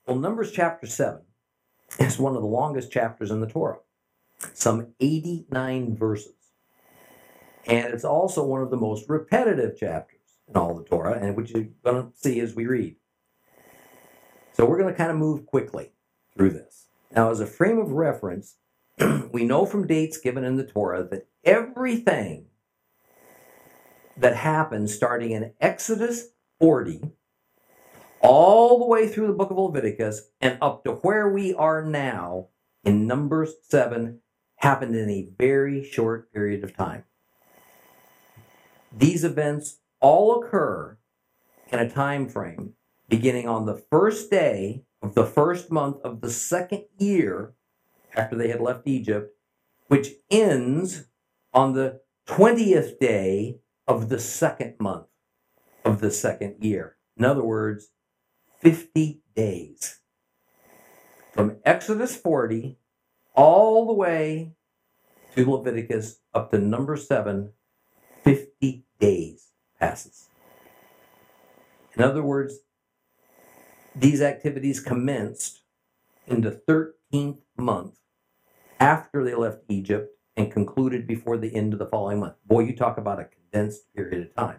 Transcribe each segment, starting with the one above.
Well, Numbers chapter 7 is one of the longest chapters in the Torah, some 89 verses. And it's also one of the most repetitive chapters in all the Torah, and which you're going to see as we read. So we're going to kind of move quickly through this. Now, as a frame of reference, we know from dates given in the Torah that everything that happened starting in Exodus 40 all the way through the book of Leviticus and up to where we are now in Numbers 7 happened in a very short period of time. These events all occur in a time frame beginning on the first day of the first month of the second year after they had left Egypt, which ends on the 20th day of the second month of the second year. In other words, 50 days. From Exodus 40 all the way to Leviticus up to number 7, 50 days passes. In other words, these activities commenced in the 13th month after they left Egypt and concluded before the end of the following month. Boy, you talk about a condensed period of time.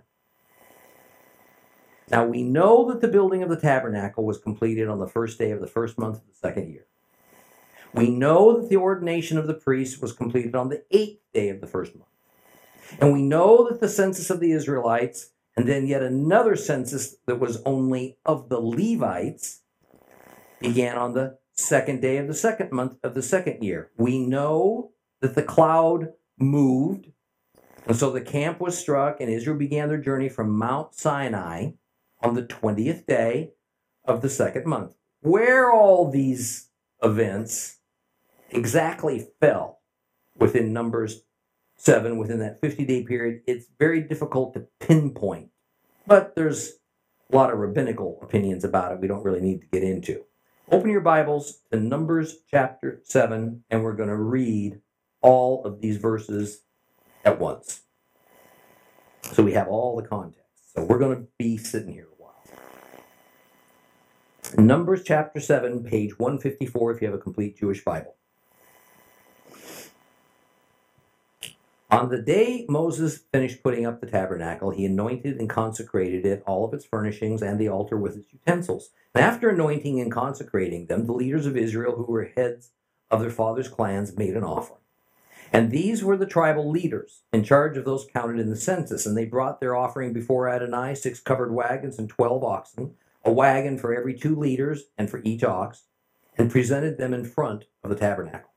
Now, we know that the building of the tabernacle was completed on the first day of the first month of the second year. We know that the ordination of the priests was completed on the 8th day of the first month. And we know that the census of the Israelites, and then yet another census that was only of the Levites, began on the second day of the second month of the second year. We know that the cloud moved, and so the camp was struck, and Israel began their journey from Mount Sinai on the 20th day of the second month. Where all these events exactly fell within Numbers 7, within that 50-day period, it's very difficult to pinpoint. But there's a lot of rabbinical opinions about it we don't really need to get into. Open your Bibles to Numbers chapter 7, and we're going to read all of these verses at once. So we have all the context. So we're going to be sitting here a while. Numbers chapter 7, page 154 if you have a complete Jewish Bible. On the day Moses finished putting up the tabernacle, he anointed and consecrated it, all of its furnishings, and the altar with its utensils. And after anointing and consecrating them, the leaders of Israel, who were heads of their fathers' clans, made an offering. And these were the tribal leaders in charge of those counted in the census. And they brought their offering before Adonai, 6 covered wagons and 12 oxen, a wagon for every 2 leaders and for each ox, and presented them in front of the tabernacle.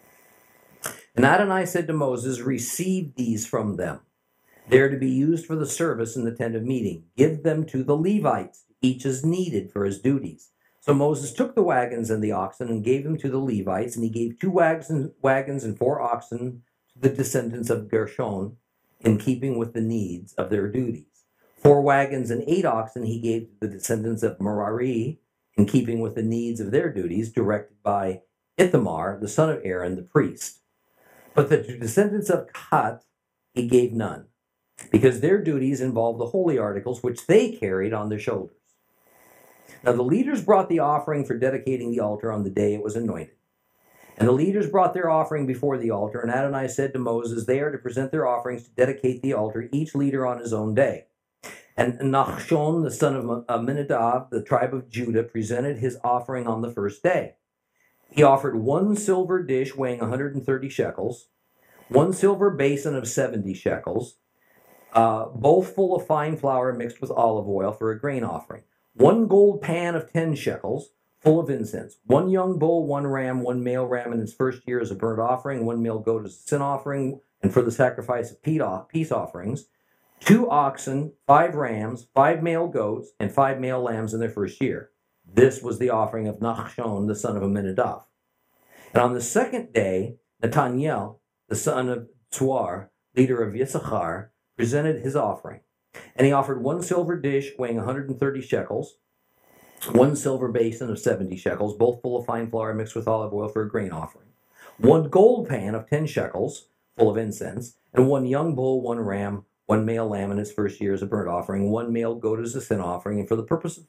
And Adonai said to Moses, "Receive these from them. They are to be used for the service in the tent of meeting. Give them to the Levites, each as needed for his duties." So Moses took the wagons and the oxen and gave them to the Levites, and he gave 2 wagons and 4 oxen to the descendants of Gershon, in keeping with the needs of their duties. 4 wagons and 8 oxen he gave to the descendants of Merari, in keeping with the needs of their duties, directed by Ithamar, the son of Aaron, the priest. But the descendants of Kahat he gave none, because their duties involved the holy articles which they carried on their shoulders. Now the leaders brought the offering for dedicating the altar on the day it was anointed. And the leaders brought their offering before the altar, and Adonai said to Moses, "They are to present their offerings to dedicate the altar, each leader on his own day." And Nachshon, the son of Amminadab, the tribe of Judah, presented his offering on the first day. He offered 1 silver dish weighing 130 shekels, 1 silver basin of 70 shekels, both full of fine flour mixed with olive oil for a grain offering, 1 gold pan of 10 shekels, full of incense, 1 young bull, 1 ram, 1 male ram in its first year as a burnt offering, 1 male goat as a sin offering, and for the sacrifice of peace offerings, 2 oxen, 5 rams, 5 male goats, and 5 male lambs in their first year. This was the offering of Nachshon, the son of Amminadab. And on the second day, Nathaniel, the son of Tzuar, leader of Yissachar, presented his offering. And he offered 1 silver dish weighing 130 shekels, 1 silver basin of 70 shekels, both full of fine flour mixed with olive oil for a grain offering, 1 gold pan of 10 shekels, full of incense, and 1 young bull, 1 ram, 1 male lamb in its first year as a burnt offering, 1 male goat as a sin offering, and for the purpose of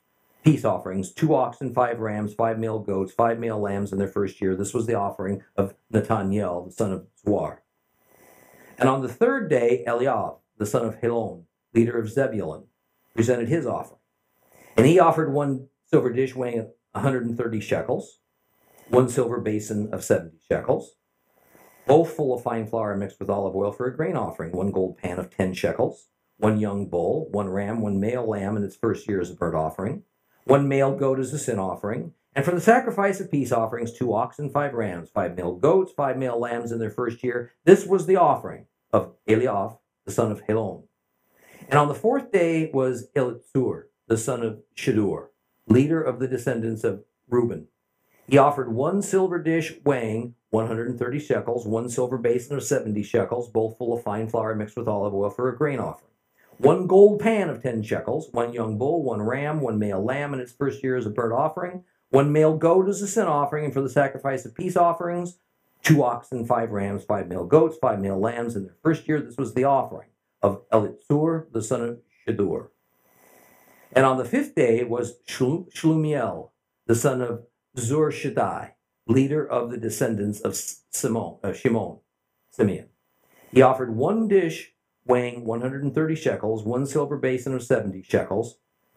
peace offerings, 2 oxen, 5 rams, 5 male goats, 5 male lambs in their first year. This was the offering of Nathaniel, the son of Zuar. And on the third day, Eliab, the son of Helon, leader of Zebulun, presented his offering. And he offered 1 silver dish weighing 130 shekels, 1 silver basin of 70 shekels, both full of fine flour mixed with olive oil for a grain offering, 1 gold pan of 10 shekels, 1 young bull, 1 ram, 1 male lamb in its first year as a burnt offering, 1 male goat as a sin offering, and for the sacrifice of peace offerings, 2 oxen, 5 rams, 5 male goats, 5 male lambs in their first year. This was the offering of Eliab, the son of Helon. And on the 4th day was Elitsur, the son of Shadur, leader of the descendants of Reuben. He offered 1 silver dish weighing 130 shekels, 1 silver basin of 70 shekels, both full of fine flour mixed with olive oil for a grain offering, 1 gold pan of 10 shekels, 1 young bull, 1 ram, 1 male lamb in its first year as a burnt offering, 1 male goat as a sin offering, and for the sacrifice of peace offerings, 2 oxen, 5 rams, 5 male goats, 5 male lambs in their first year. This was the offering of Elitsur, the son of Shadur. And on the 5th day was Shlumiel, the son of Zur Shaddai, leader of the descendants of Simeon. He offered 1 dish weighing 130 shekels, 1 silver basin of 70 shekels,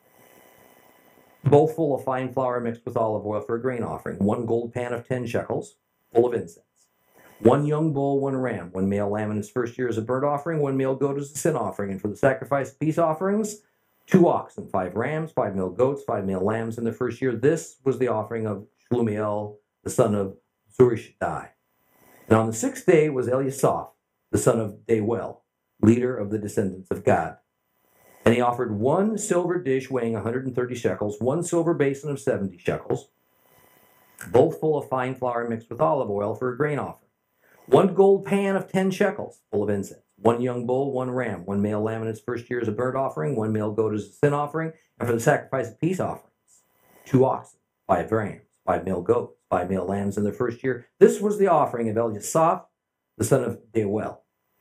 both full of fine flour mixed with olive oil for a grain offering, 1 gold pan of 10 shekels, full of incense, 1 young bull, 1 ram, 1 male lamb in its first year as a burnt offering, 1 male goat as a sin offering, and for the sacrifice of peace offerings, 2 oxen, 5 rams, 5 male goats, 5 male lambs in their first year. This was the offering of Shlumiel, the son of Zurishaddai. And on the 6th day was Eliasaph, the son of Deuel, leader of the descendants of Gad. And he offered 1 silver dish weighing 130 shekels, 1 silver basin of 70 shekels, both full of fine flour mixed with olive oil for a grain offering, 1 gold pan of 10 shekels, full of incense, 1 young bull, 1 ram, 1 male lamb in its first year as a burnt offering, 1 male goat as a sin offering, and for the sacrifice of peace offerings, 2 oxen, 5 rams, 5 male goats, 5 male lambs in their first year. This was the offering of Eliasaph, the son of Deuel.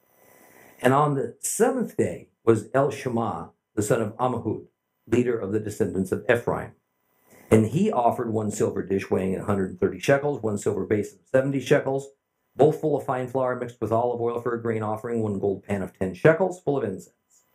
And on the 7th day was Elishama, the son of Ammihud, leader of the descendants of Ephraim. And he offered 1 silver dish weighing 130 shekels, 1 silver basin of 70 shekels, both full of fine flour mixed with olive oil for a grain offering, 1 gold pan of 10 shekels, full of incense,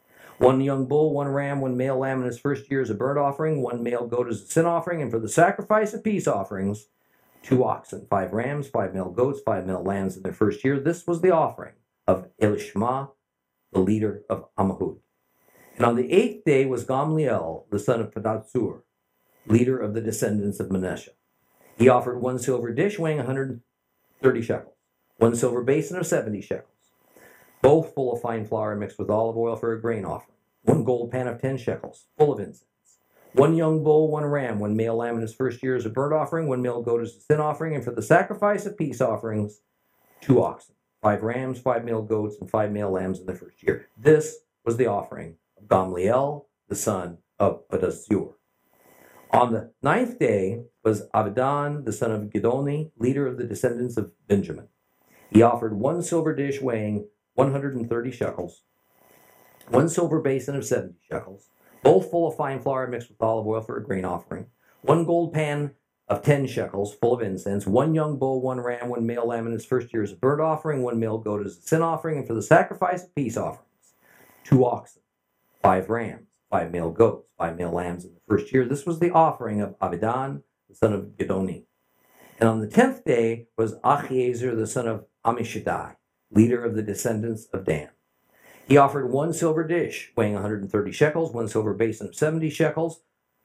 1 young bull, 1 ram, 1 male lamb in his first year as a burnt offering, 1 male goat as a sin offering, and for the sacrifice of peace offerings, 2 oxen, 5 rams, 5 male goats, 5 male lambs in their first year. This was the offering of Elishama, the leader of Ammihud. And on the 8th day was Gamliel, the son of Pedatsur, leader of the descendants of Manasseh. He offered 1 silver dish weighing 130 shekels, 1 silver basin of 70 shekels, both full of fine flour mixed with olive oil for a grain offering, 1 gold pan of 10 shekels, full of incense, 1 young bull, 1 ram, 1 male lamb in his first year as a burnt offering, 1 male goat as a sin offering, and for the sacrifice of peace offerings, 2 oxen, 5 rams, 5 male goats, and 5 male lambs in the first year. This was the offering of Gamliel, the son of Pedazur. On the 9th day was Abidan, the son of Gidoni, leader of the descendants of Benjamin. He offered 1 silver dish weighing 130 shekels, 1 silver basin of 70 shekels, both full of fine flour mixed with olive oil for a grain offering, 1 gold pan of 10 shekels, full of incense, 1 young bull, 1 ram, 1 male lamb in his first year as a burnt offering, 1 male goat as a sin offering, and for the sacrifice of peace offerings, 2 oxen, 5 rams, 5 male goats, 5 male lambs in the first year. This was the offering of Abidan, the son of Gidoni. And on the 10th day was Achiezer, the son of Ammishaddai, leader of the descendants of Dan. He offered 1 silver dish weighing 130 shekels, 1 silver basin of 70 shekels,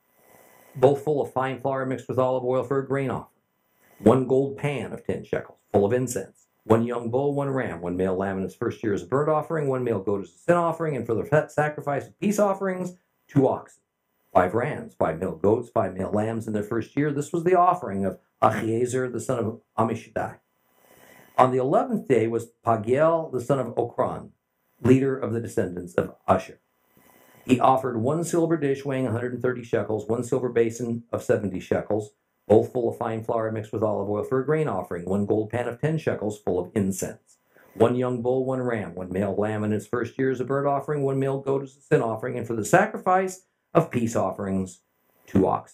both full of fine flour mixed with olive oil for a grain offering, 1 gold pan of 10 shekels, full of incense, 1 young bull, 1 ram, 1 male lamb in his first year as a burnt offering, 1 male goat as a sin offering, and for the sacrifice of peace offerings, 2 oxen, 5 rams, 5 male goats, 5 male lambs in their first year. This was the offering of Achiezer, the son of Ammishaddai. On the 11th day was Pagiel, the son of Okran, leader of the descendants of Asher. He offered 1 silver dish weighing 130 shekels, 1 silver basin of 70 shekels, both full of fine flour mixed with olive oil for a grain offering, 1 gold pan of 10 shekels full of incense, 1 young bull, 1 ram, 1 male lamb in its first year as a burnt offering, 1 male goat as a sin offering, and for the sacrifice of peace offerings, 2 oxen,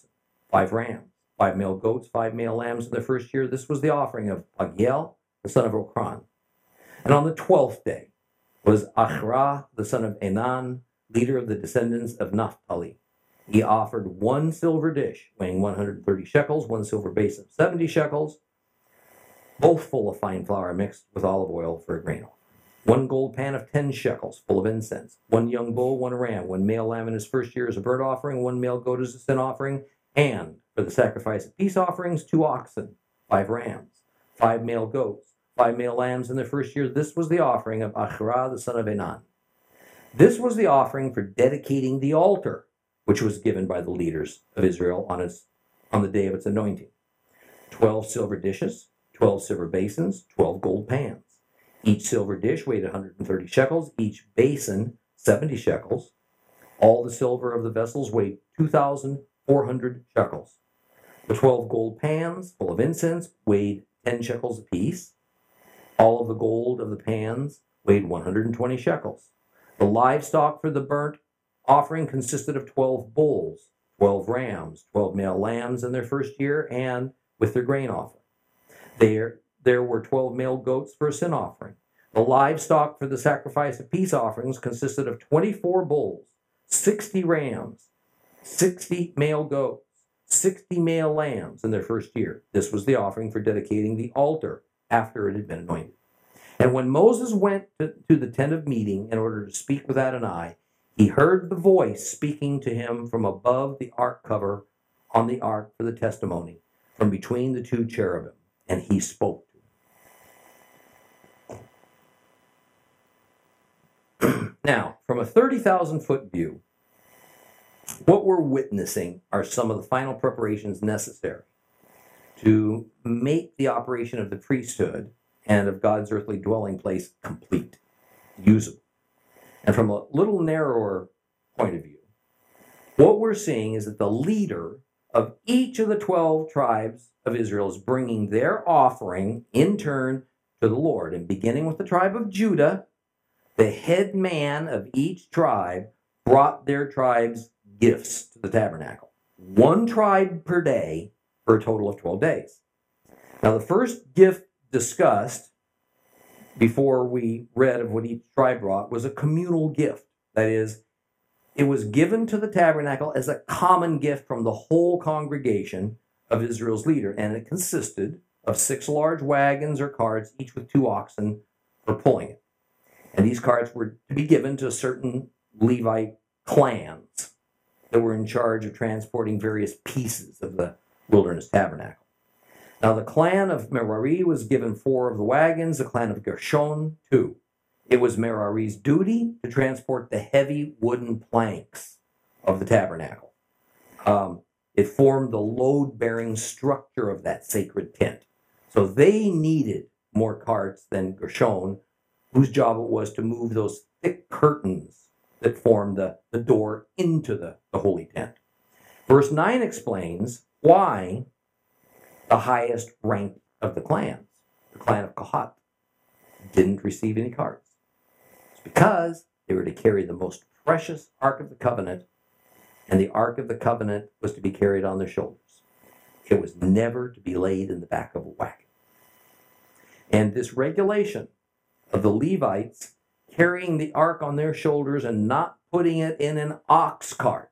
5 rams, 5 male goats, 5 male lambs in their first year. This was the offering of Pagiel, the son of Okran. And on the 12th day was Achra, the son of Enan, leader of the descendants of Naphtali. He offered 1 silver dish weighing 130 shekels, 1 silver basin of 70 shekels, both full of fine flour mixed with olive oil for a grain offering. 1 gold pan of 10 shekels, full of incense. 1 young bull, 1 ram, 1 male lamb in his first year as a burnt offering, 1 male goat as a sin offering, and for the sacrifice of peace offerings, 2 oxen, 5 rams, 5 male goats, 5 male lambs in their first year. This was the offering of Achra, the son of Enan. This was the offering for dedicating the altar, which was given by the leaders of Israel on the day of its anointing. 12 silver dishes, 12 silver basins, 12 gold pans. Each silver dish weighed 130 shekels, each basin 70 shekels. All the silver of the vessels weighed 2,400 shekels. The 12 gold pans full of incense weighed 10 shekels apiece. All of the gold of the pans weighed 120 shekels. The livestock for the burnt offering consisted of 12 bulls, 12 rams, 12 male lambs in their first year, and with their grain offering. There were 12 male goats for a sin offering. The livestock for the sacrifice of peace offerings consisted of 24 bulls, 60 rams, 60 male goats, 60 male lambs in their first year. This was the offering for dedicating the altar after it had been anointed. And when Moses went to the tent of meeting in order to speak with Adonai, he heard the voice speaking to him from above the ark cover on the ark for the testimony, from between the 2 cherubim, and he spoke to him. Now, from a 30,000-foot view, what we're witnessing are some of the final preparations necessary to make the operation of the priesthood and of God's earthly dwelling place complete, usable. And from a little narrower point of view, what we're seeing is that the leader of each of the 12 tribes of Israel is bringing their offering in turn to the Lord. And beginning with the tribe of Judah, the head man of each tribe brought their tribe's gifts to the tabernacle. 1 tribe per day for a total of 12 days. Now, the first gift discussed before we read of what each tribe brought was a communal gift. That is, it was given to the tabernacle as a common gift from the whole congregation of Israel's leader, and it consisted of 6 large wagons or carts, each with 2 oxen for pulling it. And these carts were to be given to certain Levite clans that were in charge of transporting various pieces of the wilderness tabernacle. Now, the clan of Merari was given 4 of the wagons, the clan of Gershon 2. It was Merari's duty to transport the heavy wooden planks of the tabernacle. It formed the load-bearing structure of that sacred tent. So they needed more carts than Gershon, whose job it was to move those thick curtains that formed the door into the holy tent. Verse 9 explains why the highest rank of the clans, the clan of Kohath, didn't receive any carts. It's because they were to carry the most precious Ark of the Covenant, and the Ark of the Covenant was to be carried on their shoulders. It was never to be laid in the back of a wagon. And this regulation of the Levites carrying the Ark on their shoulders and not putting it in an ox cart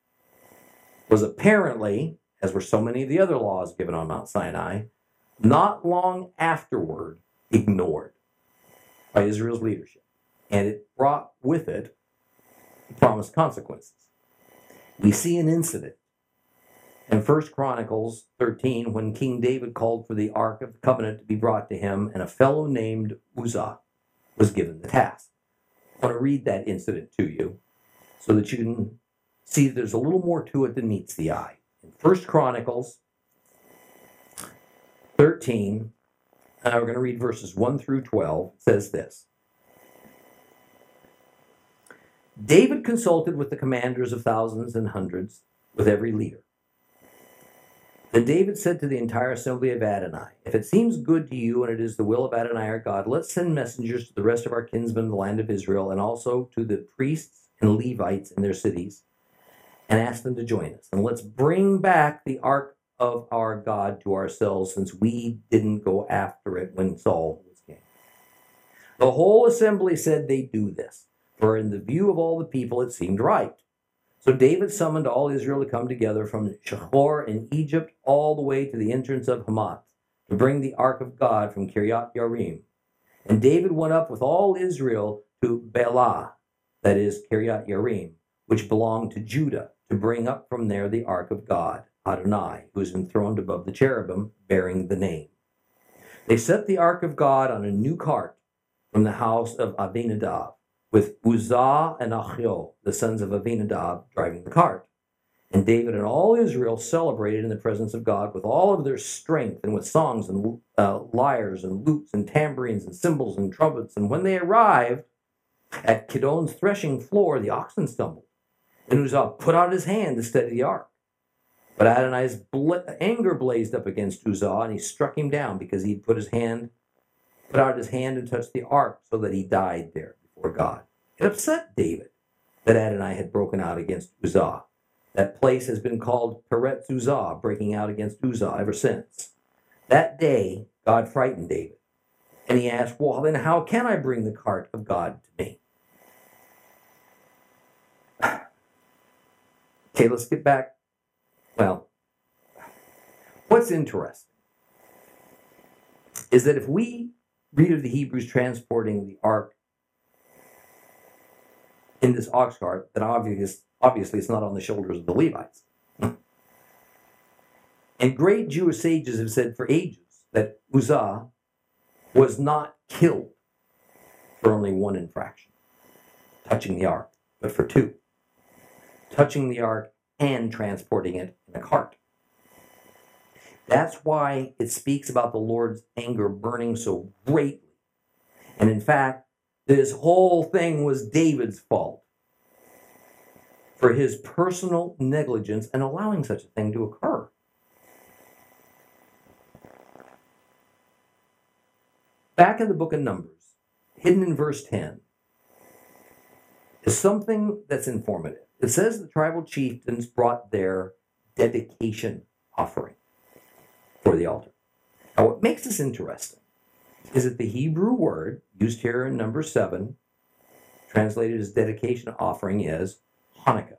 was apparently, as were so many of the other laws given on Mount Sinai, not long afterward ignored by Israel's leadership. And it brought with it the promised consequences. We see an incident in 1 Chronicles 13 when King David called for the Ark of the Covenant to be brought to him, and a fellow named Uzzah was given the task. I want to read that incident to you so that you can see there's a little more to it than meets the eye. In 1 Chronicles 13, we're going to read verses 1 through 12. It says this. David consulted with the commanders of thousands and hundreds, with every leader. Then David said to the entire assembly of Adonai, if it seems good to you and it is the will of Adonai our God, let's send messengers to the rest of our kinsmen in the land of Israel, and also to the priests and Levites in their cities, and ask them to join us. And let's bring back the ark of our God to ourselves, since we didn't go after it when Saul was king. The whole assembly said they'd do this, for in the view of all the people it seemed right. So David summoned all Israel to come together from Shechor in Egypt all the way to the entrance of Hamath, to bring the ark of God from Kiryat Yearim. And David went up with all Israel to Baalah, that is Kiryat Yearim, which belonged to Judah, to bring up from there the ark of God, Adonai, who is enthroned above the cherubim, bearing the name. They set the ark of God on a new cart from the house of Abinadab, with Uzzah and Achio, the sons of Abinadab, driving the cart. And David and all Israel celebrated in the presence of God with all of their strength, and with songs and lyres and lutes and tambourines and cymbals and trumpets. And when they arrived at Kidon's threshing floor, the oxen stumbled, and Uzzah put out his hand to steady the ark. But Adonai's anger blazed up against Uzzah, and he struck him down because he'd put out his hand and touched the ark, so that he died there before God. It upset David that Adonai had broken out against Uzzah. That place has been called Peretz Uzzah, breaking out against Uzzah, ever since. That day, God frightened David, and he asked, well, then how can I bring the cart of God to me? Okay, let's get back. Well, what's interesting is that if we read of the Hebrews transporting the ark in this ox cart, then obviously it's not on the shoulders of the Levites. And great Jewish sages have said for ages that Uzzah was not killed for only one infraction, touching the ark, but for two, touching the ark and transporting it in a cart. That's why it speaks about the Lord's anger burning so greatly. And in fact, this whole thing was David's fault for his personal negligence and allowing such a thing to occur. Back in the book of Numbers, hidden in verse 10, is something that's informative. It says the tribal chieftains brought their dedication offering for the altar. Now, what makes this interesting is that the Hebrew word used here in number 7, translated as dedication offering, is Hanukkah.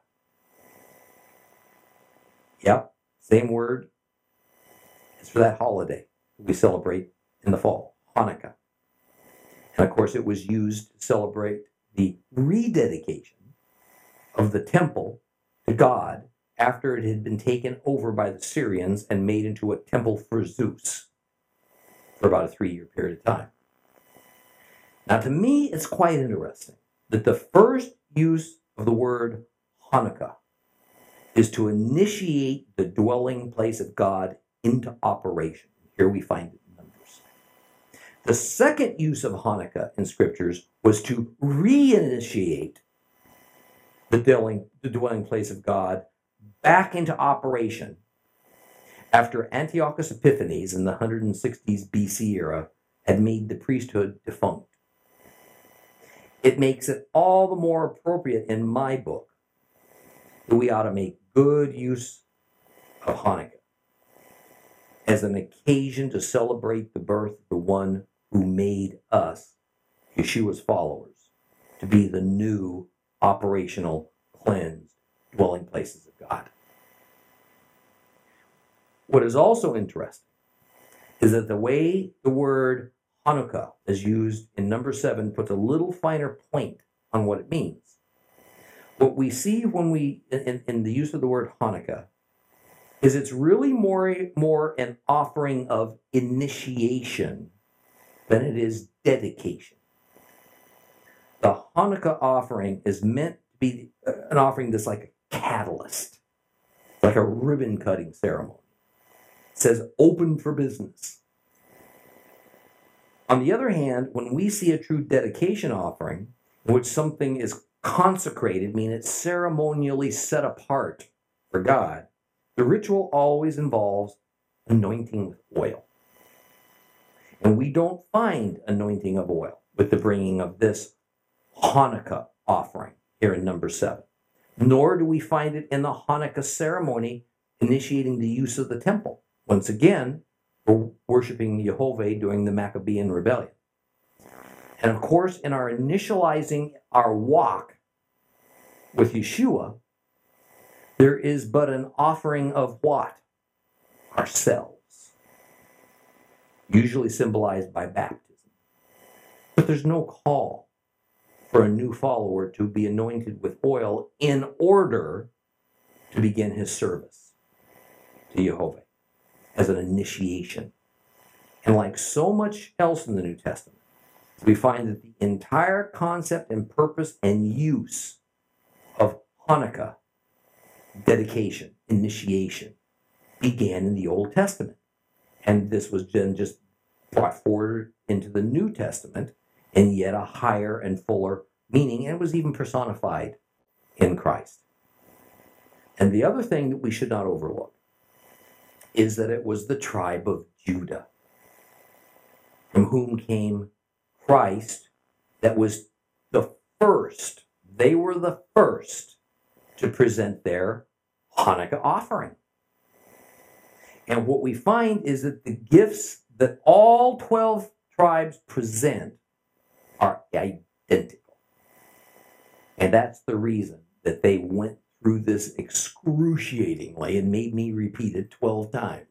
Yep, same word as for that holiday we celebrate in the fall, Hanukkah. And of course, it was used to celebrate the rededication of the temple to God after it had been taken over by the Syrians and made into a temple for Zeus for about a 3-year period of time. Now, to me, it's quite interesting that the first use of the word Hanukkah is to initiate the dwelling place of God into operation. Here we find it in Numbers. The second use of Hanukkah in scriptures was to reinitiate the dwelling place of God back into operation after Antiochus Epiphanes in the 160s BC era had made the priesthood defunct. It makes it all the more appropriate in my book that we ought to make good use of Hanukkah as an occasion to celebrate the birth of the one who made us, Yeshua's followers, to be the new operational, cleansed dwelling places of God. What is also interesting is that the way the word Hanukkah is used in number 7 puts a little finer point on what it means. What we see when we, in the use of the word Hanukkah, is it's really more an offering of initiation than it is dedication. The Hanukkah offering is meant to be an offering that's like a catalyst, like a ribbon cutting ceremony. It says open for business. On the other hand, when we see a true dedication offering, in which something is consecrated, meaning it's ceremonially set apart for God, the ritual always involves anointing with oil. And we don't find anointing of oil with the bringing of this Hanukkah offering here in number 7. nor do we find it in the Hanukkah ceremony initiating the use of the temple. Once again, we're worshiping Jehovah during the Maccabean rebellion. And of course, in our initializing our walk with Yeshua, there is but an offering of what? Ourselves, usually symbolized by baptism. But there's no call for a new follower to be anointed with oil in order to begin his service to Jehovah as an initiation. And like so much else in the New Testament, we find that the entire concept and purpose and use of Hanukkah, dedication, initiation, began in the Old Testament. And this was then just brought forward into the New Testament in yet a higher and fuller meaning, and was even personified in Christ. And the other thing that we should not overlook is that it was the tribe of Judah, from whom came Christ, that was the first. They were the first to present their Hanukkah offering. And what we find is that the gifts that all 12 tribes present are identical. And that's the reason that they went through this excruciatingly and made me repeat it 12 times.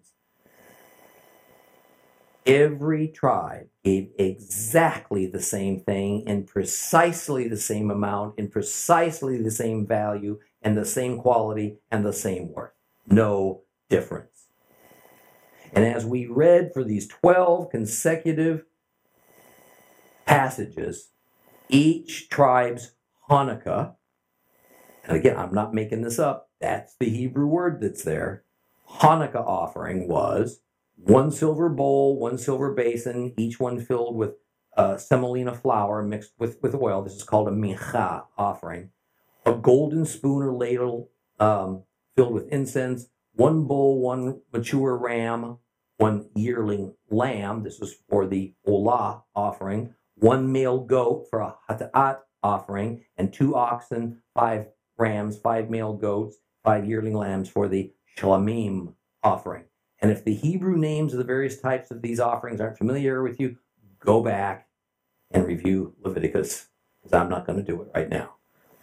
Every tribe gave exactly the same thing in precisely the same amount, in precisely the same value, and the same quality, and the same worth. No difference. And as we read for these 12 consecutive passages, each tribe's Hanukkah, and again, I'm not making this up, that's the Hebrew word that's there, Hanukkah offering was 1 silver bowl, 1 silver basin, each one filled with semolina flour mixed with oil. This is called a mincha offering. A golden spoon or ladle filled with incense, 1 bull, 1 mature ram, 1 yearling lamb. This was for the olah offering. 1 male goat for a hatat offering, and 2 oxen, 5 rams, 5 male goats, 5 yearling lambs for the shlamim offering. And if the Hebrew names of the various types of these offerings aren't familiar with you, go back and review Leviticus, because I'm not going to do it right now.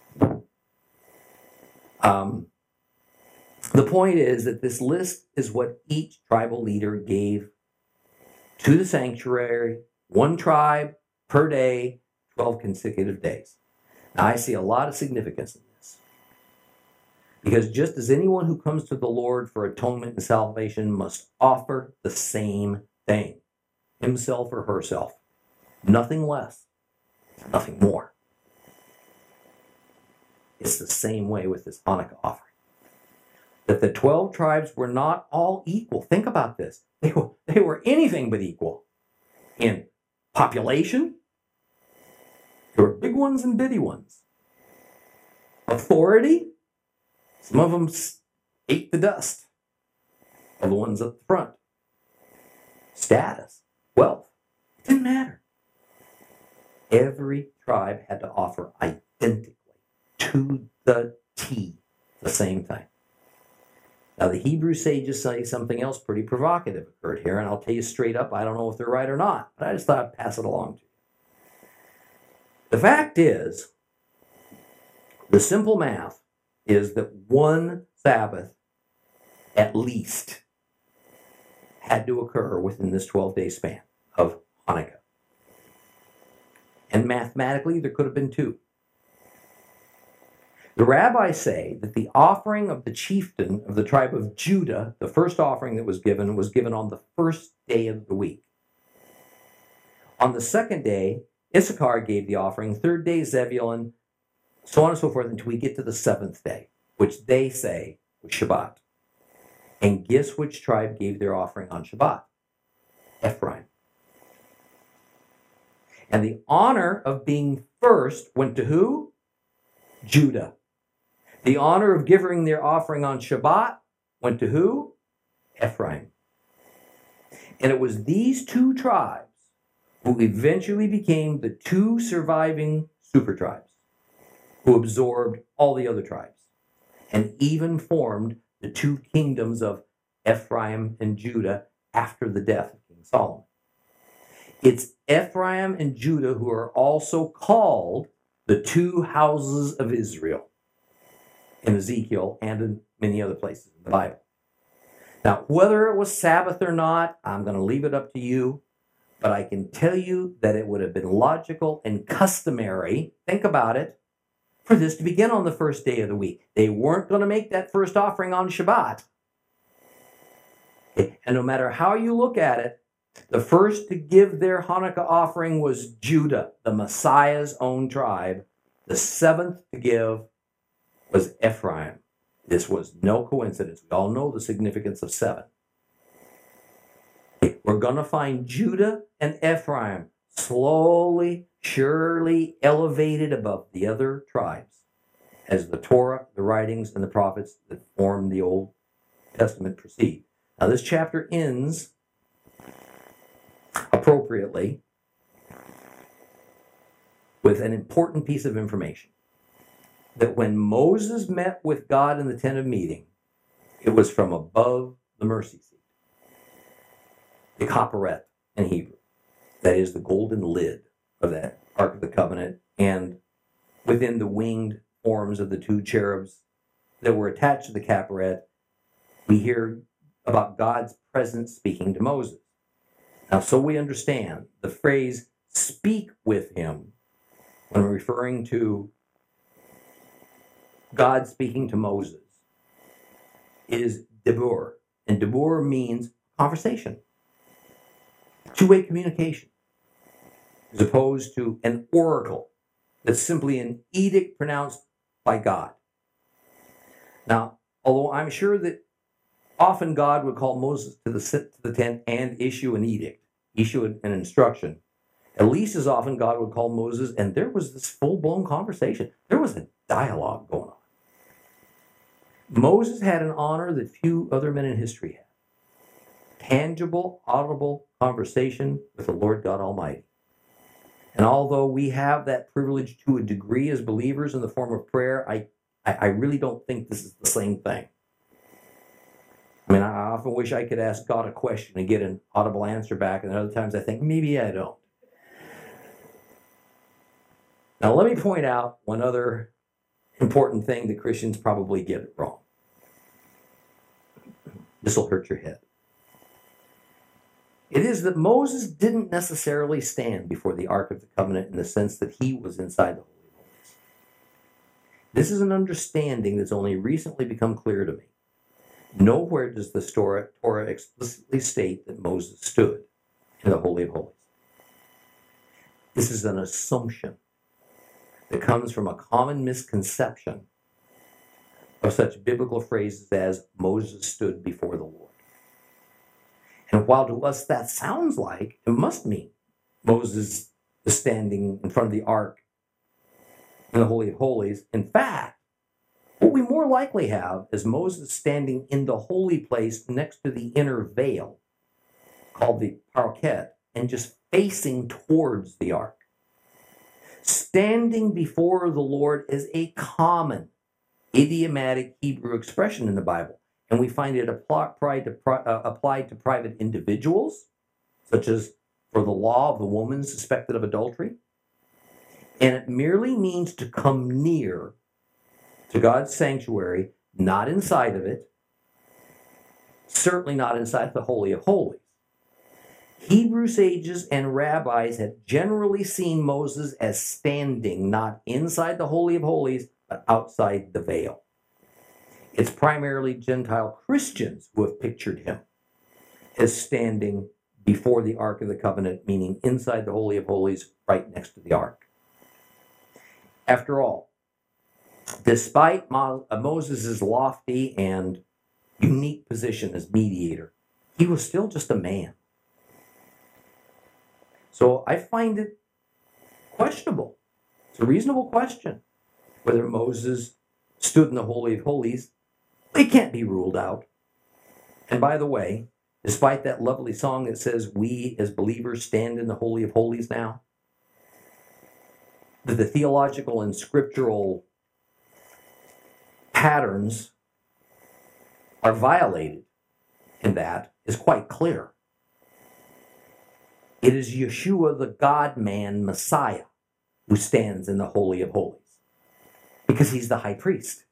The point is that this list is what each tribal leader gave to the sanctuary, 1 tribe per day, 12 consecutive days. Now, I see a lot of significance in this. Because just as anyone who comes to the Lord for atonement and salvation must offer the same thing, himself or herself, nothing less, nothing more. It's the same way with this Hanukkah offering. That the 12 tribes were not all equal. Think about this. They were anything but equal in population. There were big ones and bitty ones. Authority. Some of them ate the dust of the ones up front. Status, wealth, it didn't matter. Every tribe had to offer identically, to the T, the same thing. Now, the Hebrew sages say something else pretty provocative occurred here, and I'll tell you straight up, I don't know if they're right or not, but I just thought I'd pass it along to you. The fact is, the simple math is that 1 Sabbath, at least, had to occur within this 12-day span of Hanukkah. And mathematically, there could have been 2. The rabbis say that the offering of the chieftain of the tribe of Judah, the first offering that was given on the first day of the week. On the second day, Issachar gave the offering, 3rd day Zebulun, so on and so forth, until we get to the 7th day, which they say was Shabbat. And guess which tribe gave their offering on Shabbat? Ephraim. And the honor of being first went to who? Judah. The honor of giving their offering on Shabbat went to who? Ephraim. And it was these 2 tribes who eventually became the 2 surviving super tribes, who absorbed all the other tribes. and even formed the two kingdoms of Ephraim and Judah after the death of King Solomon. It's Ephraim and Judah who are also called the two houses of Israel in Ezekiel and in many other places in the Bible. Now, whether it was Sabbath or not, I'm going to leave it up to you, but I can tell you that it would have been logical and customary, think about it, for this to begin on the first day of the week. They weren't going to make that first offering on Shabbat. And no matter how you look at it, the first to give their Hanukkah offering was Judah, the Messiah's own tribe. The seventh to give was Ephraim. This was no coincidence. We all know the significance of 7. We're going to find Judah and Ephraim slowly, surely elevated above the other tribes as the Torah, the writings, and the prophets that form the Old Testament proceed. Now, this chapter ends appropriately with an important piece of information. That when Moses met with God in the tent of meeting, it was from above the mercy seat. The Kapparet in Hebrew. That is the golden lid of that Ark of the Covenant, and within the winged forms of the two cherubs that were attached to the Kapparet, we hear about God's presence speaking to Moses. Now, so we understand the phrase speak with him when referring to God speaking to Moses is dibur. And dibur means conversation, two-way communication, as opposed to an oracle that's simply an edict pronounced by God. Now, although I'm sure that often God would call Moses to the tent and issue an edict, issue an instruction, at least as often God would call Moses, and there was this full-blown conversation. There was a dialogue going on. Moses had an honor that few other men in history had. Tangible, audible conversation with the Lord God Almighty. And although we have that privilege to a degree as believers in the form of prayer, I really don't think this is the same thing. I mean, I often wish I could ask God a question and get an audible answer back, and other times I think, maybe I don't. Now, let me point out one other important thing that Christians probably get it wrong. This will hurt your head. It is that Moses didn't necessarily stand before the Ark of the Covenant in the sense that he was inside the Holy of Holies. This is an understanding that's only recently become clear to me. Nowhere does the Torah explicitly state that Moses stood in the Holy of Holies. This is an assumption that comes from a common misconception of such biblical phrases as Moses stood before the Lord. And while to us that sounds like it must mean Moses is standing in front of the ark in the Holy of Holies, in fact, what we more likely have is Moses standing in the holy place next to the inner veil, called the parquet, and just facing towards the ark. Standing before the Lord is a common idiomatic Hebrew expression in the Bible, and we find it applied to private individuals, such as for the law of the woman suspected of adultery. And it merely means to come near to God's sanctuary, not inside of it, certainly not inside the Holy of Holies. Hebrew sages and rabbis have generally seen Moses as standing not inside the Holy of Holies, but outside the veil. It's primarily Gentile Christians who have pictured him as standing before the Ark of the Covenant, meaning inside the Holy of Holies, right next to the Ark. After all, despite Moses' lofty and unique position as mediator, he was still just a man. So I find it questionable. It's a reasonable question whether Moses stood in the Holy of Holies. It can't be ruled out. And by the way, despite that lovely song that says we as believers stand in the Holy of Holies now, the theological and scriptural patterns are violated in that is quite clear. It is Yeshua, the God-man Messiah, who stands in the Holy of Holies because he's the high priest.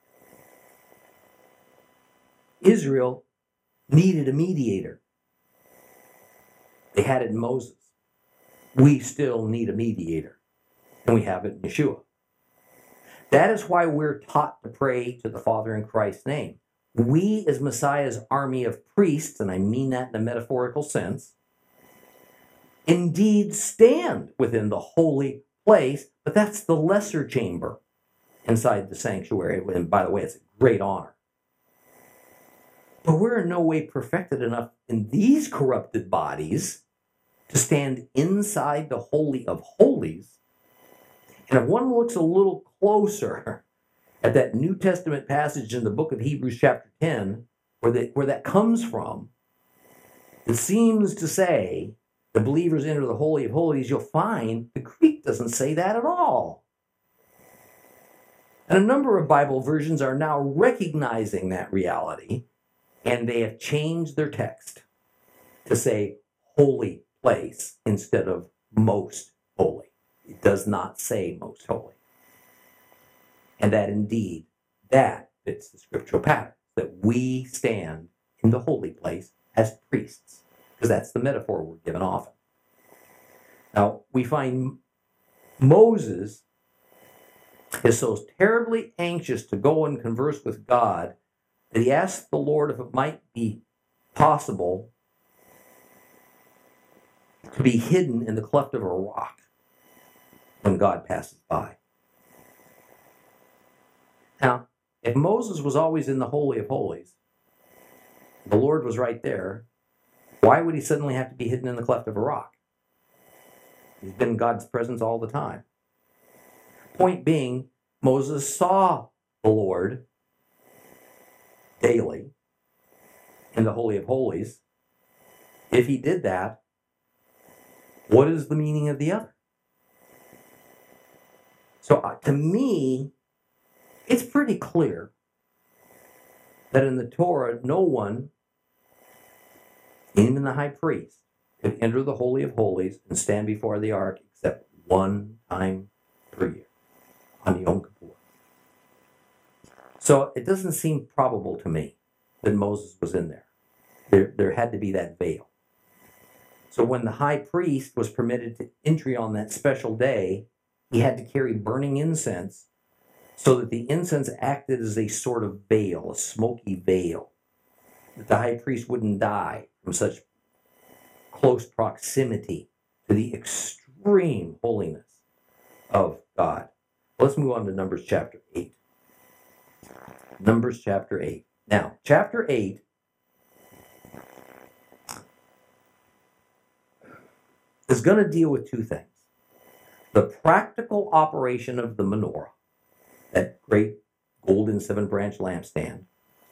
Israel needed a mediator. They had it in Moses. We still need a mediator, and we have it in Yeshua. That is why we're taught to pray to the Father in Christ's name. We, as Messiah's army of priests, and I mean that in a metaphorical sense, indeed stand within the holy place, but that's the lesser chamber inside the sanctuary. And by the way, it's a great honor. But we're in no way perfected enough in these corrupted bodies to stand inside the Holy of Holies. And if one looks a little closer at that New Testament passage in the book of Hebrews chapter 10, where that comes from, it seems to say the believers enter the Holy of Holies, you'll find the Greek doesn't say that at all. And a number of Bible versions are now recognizing that reality, and they have changed their text to say holy place instead of most holy. It does not say most holy. And that indeed, that fits the scriptural pattern, that we stand in the holy place as priests, because that's the metaphor we're given often. Now, we find Moses is so terribly anxious to go and converse with God that he asks the Lord if it might be possible to be hidden in the cleft of a rock when God passes by. Now, if Moses was always in the Holy of Holies, the Lord was right there, why would he suddenly have to be hidden in the cleft of a rock? He's been in God's presence all the time. Point being, Moses saw the Lord daily in the Holy of Holies. If he did that, what is the meaning of the other? So to me, it's pretty clear that in the Torah, no one, even the high priest, could enter the Holy of Holies and stand before the ark except one time per year on Yom Kippur. So it doesn't seem probable to me that Moses was in there. There had to be that veil. So when the high priest was permitted to entry on that special day, he had to carry burning incense so that the incense acted as a sort of veil, a smoky veil, that the high priest wouldn't die from such close proximity to the extreme holiness of God. Let's move on to Numbers chapter 8. Numbers chapter 8. Now, chapter 8 is going to deal with two things. The practical operation of the menorah, that great golden 7-branch lampstand.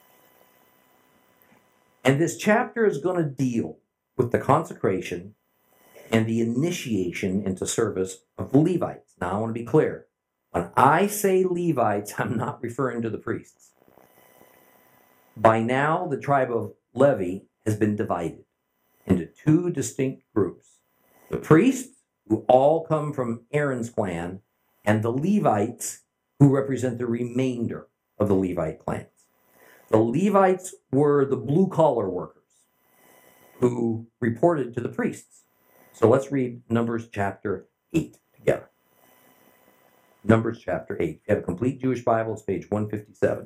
And this chapter is going to deal with the consecration and the initiation into service of the Levites. Now, I want to be clear. When I say Levites, I'm not referring to the priests. By now, the tribe of Levi has been divided into two distinct groups. The priests, who all come from Aaron's clan, and the Levites, who represent the remainder of the Levite clans. The Levites were the blue-collar workers who reported to the priests. So let's read Numbers chapter 8 together. Numbers chapter 8. If you have a complete Jewish Bible, it's page 157.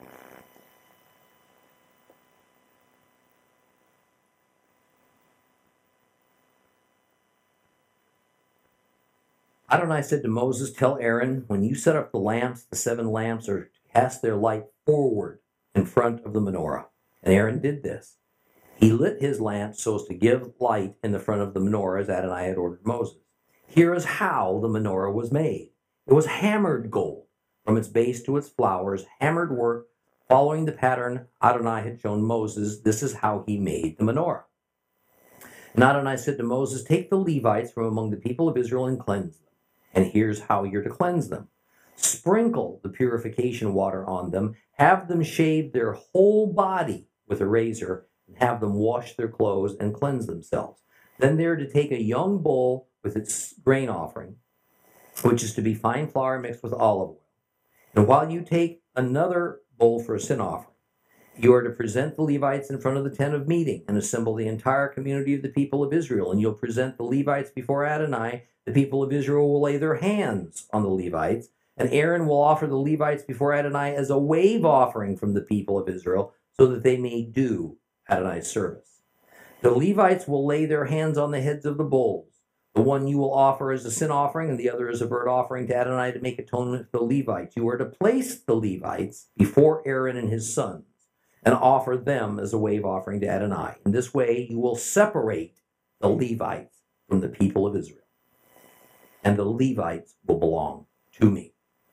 Adonai said to Moses, tell Aaron, when you set up the lamps, the 7 lamps are to cast their light forward in front of the menorah. And Aaron did this. He lit his lamp so as to give light in the front of the menorah as Adonai had ordered Moses. Here is how the menorah was made. It was hammered gold from its base to its flowers, hammered work, following the pattern Adonai had shown Moses. This is how he made the menorah. And Adonai said to Moses, take the Levites from among the people of Israel and cleanse them. And here's how you're to cleanse them. Sprinkle the purification water on them, have them shave their whole body with a razor, and have them wash their clothes and cleanse themselves. Then they are to take a young bull with its grain offering, which is to be fine flour mixed with olive oil. And while you take another bull for a sin offering, you are to present the Levites in front of the tent of meeting and assemble the entire community of the people of Israel. And you'll present the Levites before Adonai. The people of Israel will lay their hands on the Levites, and Aaron will offer the Levites before Adonai as a wave offering from the people of Israel, so that they may do Adonai's service. The Levites will lay their hands on the heads of the bulls. The one you will offer as a sin offering, and the other as a burnt offering to Adonai to make atonement for the Levites. You are to place the Levites before Aaron and his sons, and offer them as a wave offering to Adonai. In this way, you will separate the Levites from the people of Israel, and the Levites will belong to me.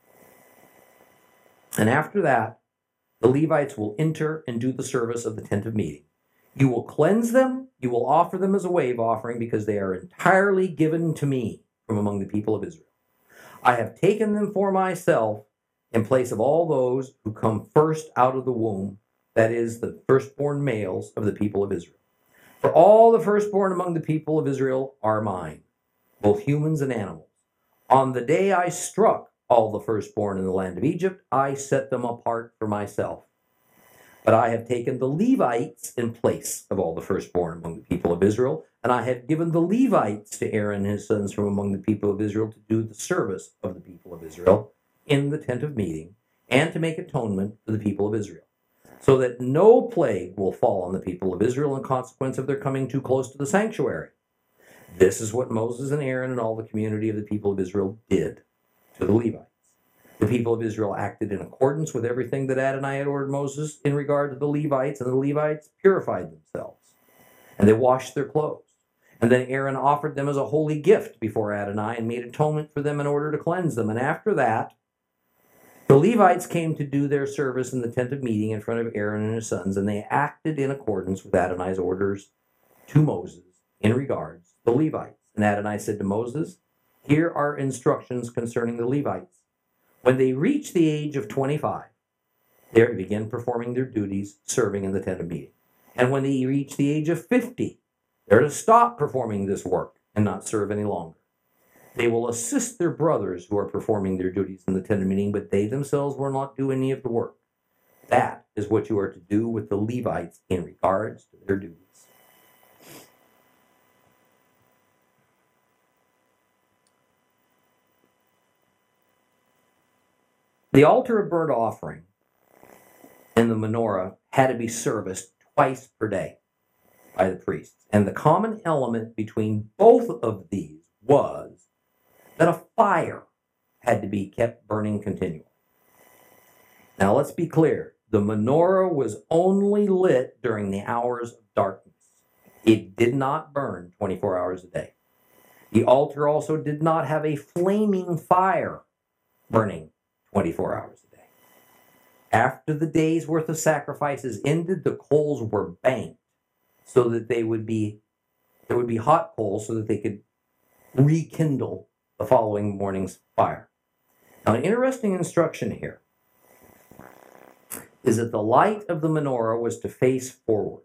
And after that, the Levites will enter and do the service of the tent of meeting. You will cleanse them, you will offer them as a wave offering, because they are entirely given to me from among the people of Israel. I have taken them for myself in place of all those who come first out of the womb, that is, the firstborn males of the people of Israel. For all the firstborn among the people of Israel are mine, both humans and animals. On the day I struck all the firstborn in the land of Egypt, I set them apart for myself. But I have taken the Levites in place of all the firstborn among the people of Israel, and I have given the Levites to Aaron and his sons from among the people of Israel to do the service of the people of Israel in the tent of meeting, and to make atonement for the people of Israel, so that no plague will fall on the people of Israel in consequence of their coming too close to the sanctuary. This is what Moses and Aaron and all the community of the people of Israel did to the Levites. The people of Israel acted in accordance with everything that Adonai had ordered Moses in regard to the Levites, and the Levites purified themselves, and they washed their clothes. And then Aaron offered them as a holy gift before Adonai and made atonement for them in order to cleanse them. And after that, the Levites came to do their service in the tent of meeting in front of Aaron and his sons, and they acted in accordance with Adonai's orders to Moses in regards to the Levites. And Adonai said to Moses, "Here are instructions concerning the Levites. When they reach the age of 25, they are to begin performing their duties serving in the tent of meeting. And when they reach the age of 50, they're to stop performing this work and not serve any longer. They will assist their brothers who are performing their duties in the tent of meeting, but they themselves will not do any of the work. That is what you are to do with the Levites in regards to their duties." The altar of burnt offering and the menorah had to be serviced twice per day by the priests. And the common element between both of these was that a fire had to be kept burning continually. Now let's be clear. The menorah was only lit during the hours of darkness. It did not burn 24 hours a day. The altar also did not have a flaming fire burning 24 hours a day. After the day's worth of sacrifices ended, the coals were banked so that there would be hot coals so that they could rekindle the following morning's fire. Now, an interesting instruction here is that the light of the menorah was to face forward.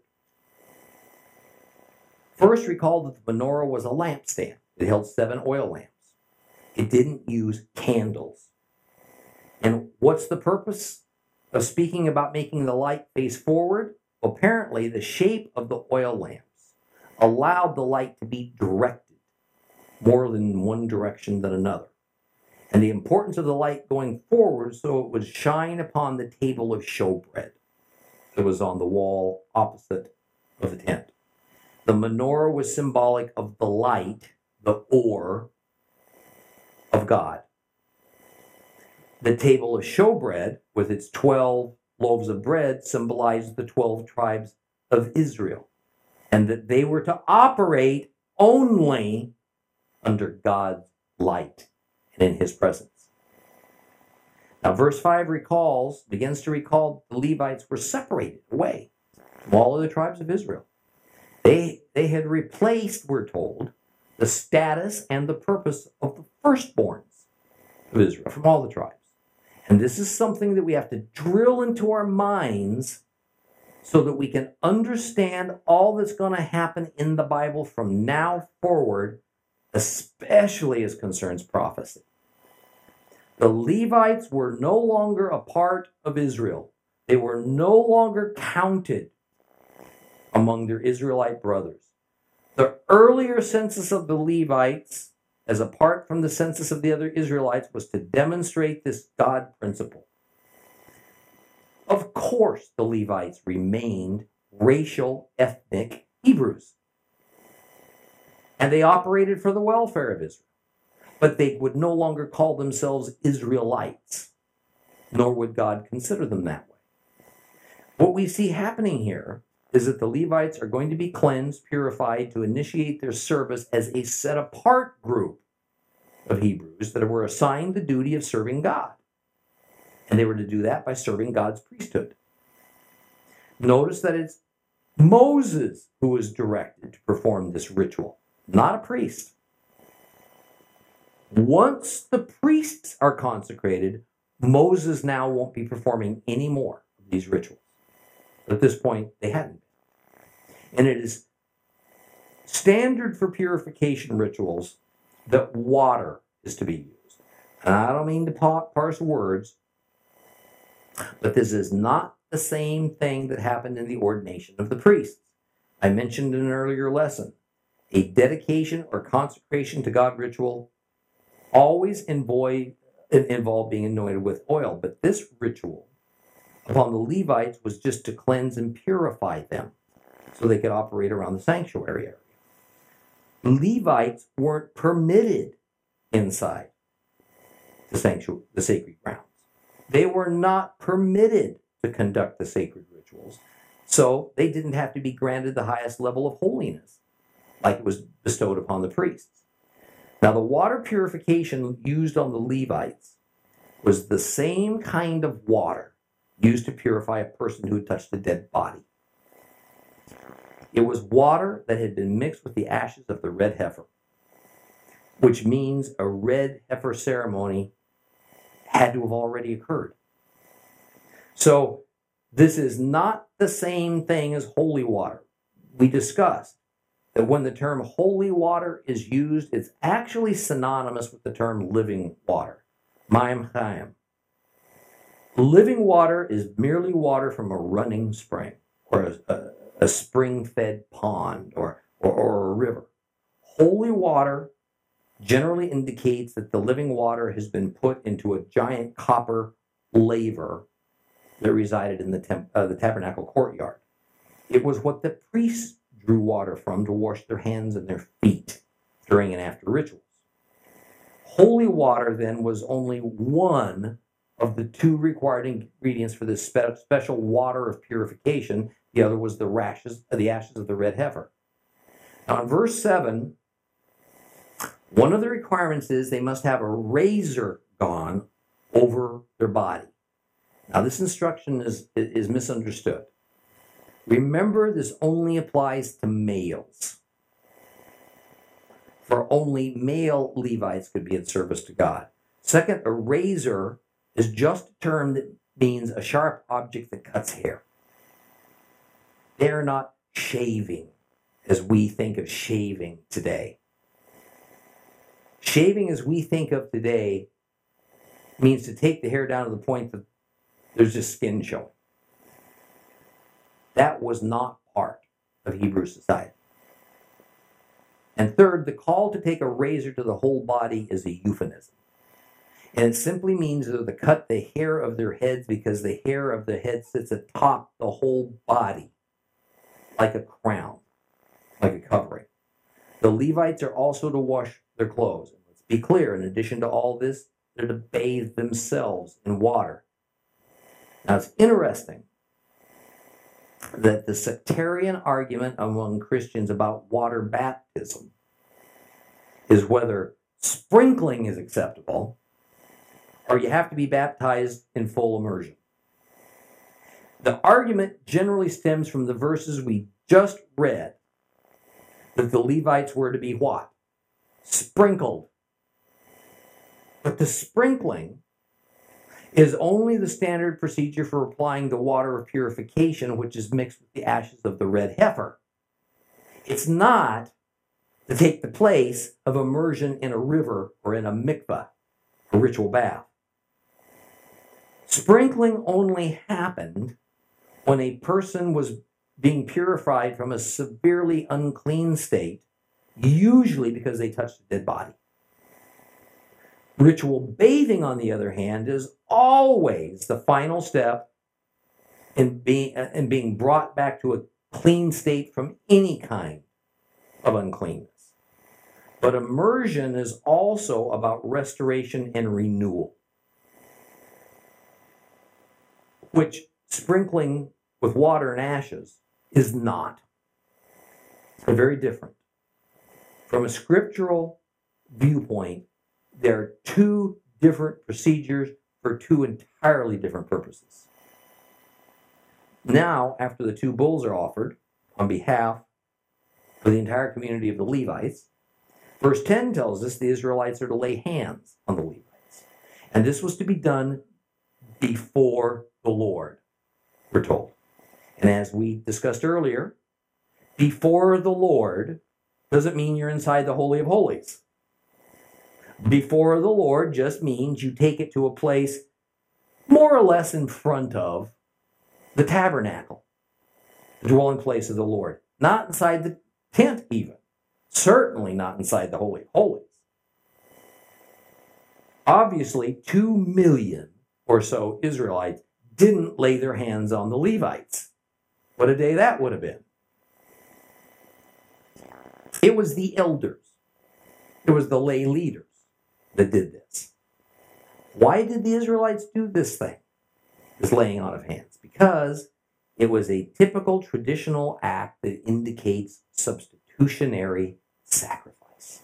First, recall that the menorah was a lampstand. It held 7 oil lamps. It didn't use candles. And what's the purpose of speaking about making the light face forward? Well, apparently, the shape of the oil lamps allowed the light to be directed more than one direction than another. And the importance of the light going forward so it would shine upon the table of showbread that was on the wall opposite of the tent. The menorah was symbolic of the light, the or of God. The table of showbread, with its 12 loaves of bread, symbolized the 12 tribes of Israel, and that they were to operate only under God's light and in his presence. Now, verse 5 begins to recall the Levites were separated away from all of the tribes of Israel. They had replaced, we're told, the status and the purpose of the firstborns of Israel from all the tribes. And this is something that we have to drill into our minds so that we can understand all that's going to happen in the Bible from now forward, especially as concerns prophecy. The Levites were no longer a part of Israel. They were no longer counted among their Israelite brothers. The earlier census of the Levites, as apart from the census of the other Israelites, was to demonstrate this God principle. Of course, the Levites remained racial, ethnic Hebrews. And they operated for the welfare of Israel. But they would no longer call themselves Israelites, nor would God consider them that way. What we see happening here is that the Levites are going to be cleansed, purified, to initiate their service as a set-apart group of Hebrews that were assigned the duty of serving God. And they were to do that by serving God's priesthood. Notice that it's Moses who is directed to perform this ritual, not a priest. Once the priests are consecrated, Moses now won't be performing any more of these rituals. At this point, they hadn't been. And it is standard for purification rituals that water is to be used. And I don't mean to parse words, but this is not the same thing that happened in the ordination of the priests. I mentioned in an earlier lesson, a dedication or consecration to God ritual always involved being anointed with oil. But this ritual upon the Levites was just to cleanse and purify them so they could operate around the sanctuary area. Levites weren't permitted inside the sacred grounds. They were not permitted to conduct the sacred rituals, so they didn't have to be granted the highest level of holiness like it was bestowed upon the priests. Now, the water purification used on the Levites was the same kind of water used to purify a person who had touched a dead body. It was water that had been mixed with the ashes of the red heifer, which means a red heifer ceremony had to have already occurred. So this is not the same thing as holy water. We discussed that when the term holy water is used, it's actually synonymous with the term living water, Maim Chaim. Living water is merely water from a running spring or a spring-fed pond or a river. Holy water generally indicates that the living water has been put into a giant copper laver that resided in the tabernacle courtyard. It was what the priests drew water from to wash their hands and their feet during and after rituals. Holy water then was only one of the two required ingredients for this special water of purification. The other was the ashes of the red heifer. Now in verse 7, one of the requirements is they must have a razor gone over their body. Now this instruction is misunderstood. Remember, this only applies to males. For only male Levites could be in service to God. Second, a razor is just a term that means a sharp object that cuts hair. They're not shaving as we think of shaving today. Shaving as we think of today means to take the hair down to the point that there's just skin showing. That was not part of Hebrew society. And third, the call to take a razor to the whole body is a euphemism. And it simply means that they cut the hair of their heads because the hair of the head sits atop the whole body like a crown, like a covering. The Levites are also to wash their clothes. And let's be clear, in addition to all this, they're to bathe themselves in water. Now it's interesting that the sectarian argument among Christians about water baptism is whether sprinkling is acceptable or you have to be baptized in full immersion. The argument generally stems from the verses we just read, that the Levites were to be what? Sprinkled. But the sprinkling is only the standard procedure for applying the water of purification, which is mixed with the ashes of the red heifer. It's not to take the place of immersion in a river or in a mikveh, a ritual bath. Sprinkling only happened when a person was being purified from a severely unclean state, usually because they touched a dead body. Ritual bathing, on the other hand, is always the final step in being brought back to a clean state from any kind of uncleanness. But immersion is also about restoration and renewal, which sprinkling with water and ashes is not. They're very different. From a scriptural viewpoint, there are two different procedures for two entirely different purposes. Now, after the two bulls are offered on behalf of the entire community of the Levites, verse 10 tells us the Israelites are to lay hands on the Levites. And this was to be done before the Lord, we're told. And as we discussed earlier, before the Lord doesn't mean you're inside the Holy of Holies. Before the Lord just means you take it to a place more or less in front of the tabernacle, the dwelling place of the Lord. Not inside the tent even. Certainly not inside the Holy of Holies. Obviously, 2 million or so Israelites didn't lay their hands on the Levites. What a day that would have been. It was the elders. It was the lay leaders that did this. Why did the Israelites do this thing, this laying on of hands? Because it was a typical traditional act that indicates substitutionary sacrifice.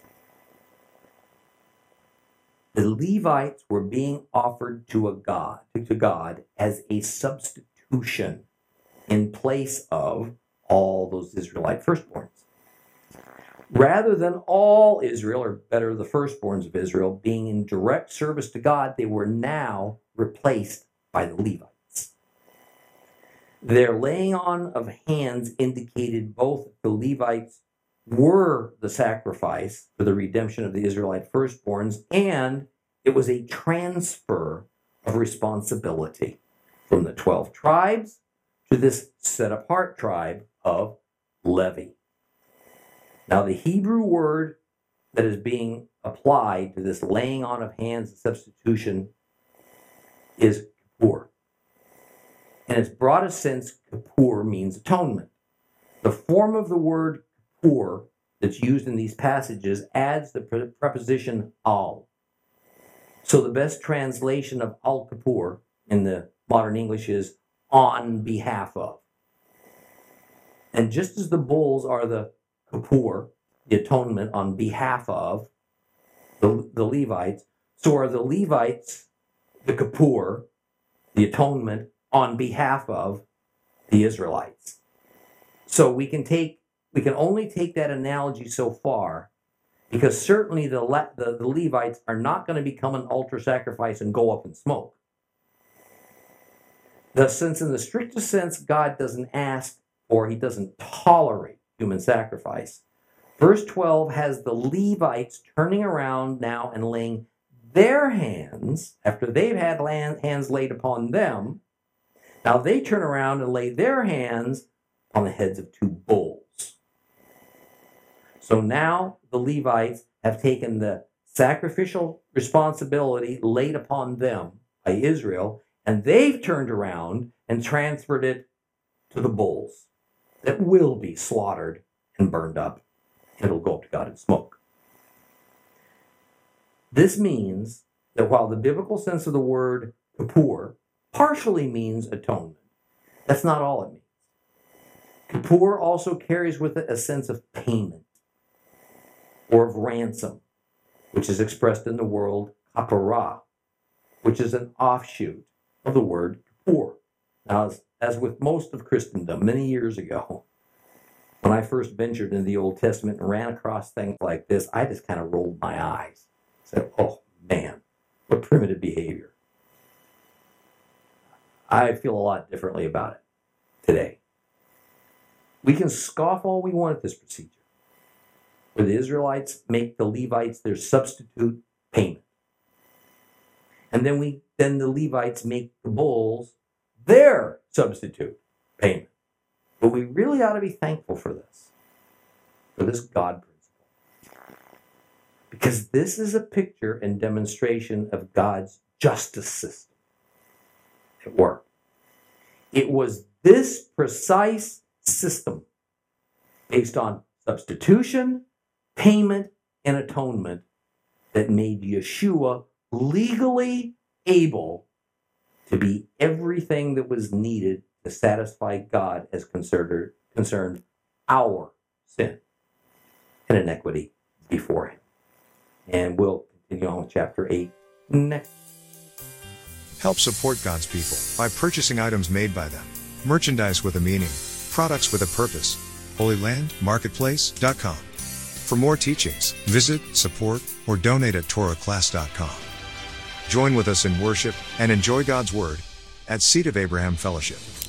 The Levites were being offered to God as a substitution in place of all those Israelite firstborns. Rather than all Israel, or better, the firstborns of Israel, being in direct service to God, they were now replaced by the Levites. Their laying on of hands indicated both the Levites were the sacrifice for the redemption of the Israelite firstborns, and it was a transfer of responsibility from the 12 tribes to this set-apart tribe of Levi. Now, the Hebrew word that is being applied to this laying on of hands and substitution is kippur. In its broadest sense, kippur means atonement. The form of the word kippur that's used in these passages adds the preposition al. So the best translation of al kippur in the modern English is on behalf of. And just as the bulls are the kippur, the atonement on behalf of the Levites, so are the Levites the kippur, the atonement on behalf of the Israelites. So we can only take that analogy so far, because certainly the Levites are not going to become an altar sacrifice and go up in smoke. Since in the strictest sense God doesn't ask or he doesn't tolerate human sacrifice, verse 12 has the Levites turning around now and laying their hands, after they've had hands laid upon them, now they turn around and lay their hands on the heads of 2 bulls. So now the Levites have taken the sacrificial responsibility laid upon them by Israel, and they've turned around and transferred it to the bulls that will be slaughtered and burned up. It'll go up to God in smoke. This means that while the biblical sense of the word kippur partially means atonement, that's not all it means. Kippur also carries with it a sense of payment or of ransom, which is expressed in the word kapara, which is an offshoot of the word kippur. Now, as with most of Christendom, many years ago, when I first ventured into the Old Testament and ran across things like this, I just kind of rolled my eyes. Said, oh man, what primitive behavior. I feel a lot differently about it today. We can scoff all we want at this procedure, where the Israelites make the Levites their substitute payment. And then the Levites make the bulls their substitute payment. But we really ought to be thankful for this God principle. Because this is a picture and demonstration of God's justice system at work. It was this precise system based on substitution, payment, and atonement that made Yeshua legally able to be everything that was needed to satisfy God as concerned our sin and inequity before him. And we'll continue on with chapter 8 next. Help support God's people by purchasing items made by them. Merchandise with a meaning, products with a purpose. HolyLandMarketplace.com. For more teachings, visit, support, or donate at TorahClass.com. Join with us in worship and enjoy God's Word at Seed of Abraham Fellowship.